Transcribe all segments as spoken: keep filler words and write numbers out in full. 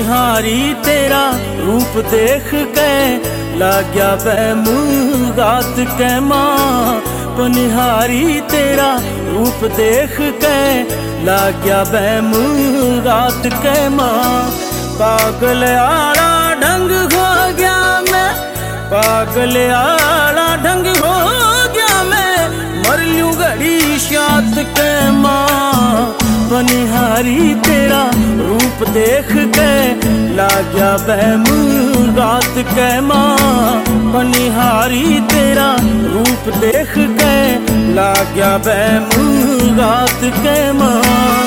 पनिहारी तेरा रूप देख के लाग्या बैमूं रात के मां। पनिहारी तेरा रूप देख के लाग्या बैमूं रात के मां। पागल आला ढंग हो गया मैं, पागल आला ढंग हो गया मैं, मर लूं घड़ी शात के मां। पनिहारी तेरा रूप देख के लाग्या बैमूं रात के मां। पनिहारी तेरा रूप देख के लाग्या बैमूं रात के मां।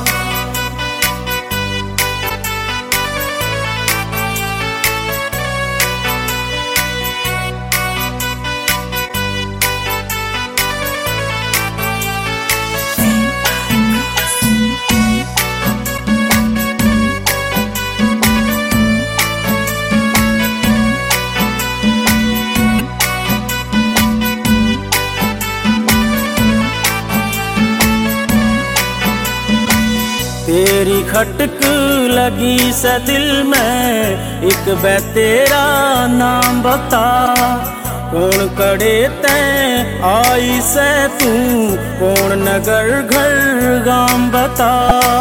तेरी खटक लगी से दिल में, एक बै तेरा नाम बता। कौन कड़े तैं आई से तू, कौन नगर घर गाम बता।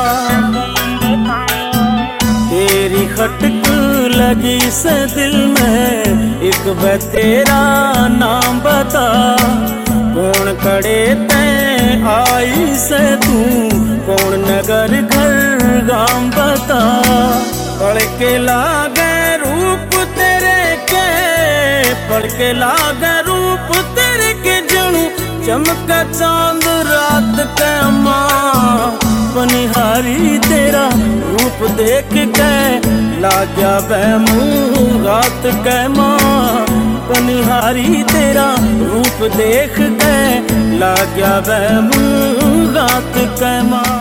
तेरी खटक लगी से दिल में, एक बै तेरा नाम बता। कौन कड़े तैं आई से तू, कौन नगर घर गाम बता। पढ़ के लागे रूप तेरे के, पढ़ के लागे रूप तेरे के, जणू चमका चांद रात के मां। पनिहारी तेरा रूप देख के लाग्या बैमूं रात के मां। पनिहारी तेरा रूप देख के लाग्या बैमूं रात के मां।